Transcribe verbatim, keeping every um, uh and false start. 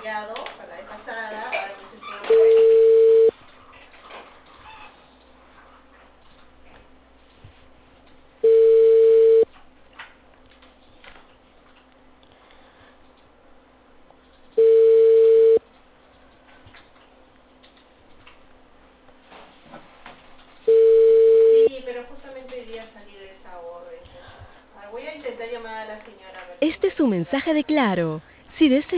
enviado para la vez pasada. Ahora no sé si lo fue. Sí, pero justamente hoy día salí de esa orden. Ah, voy a intentar llamar a la señora a ver si Este me es un ayuda mensaje de con eso. Claro. Si desea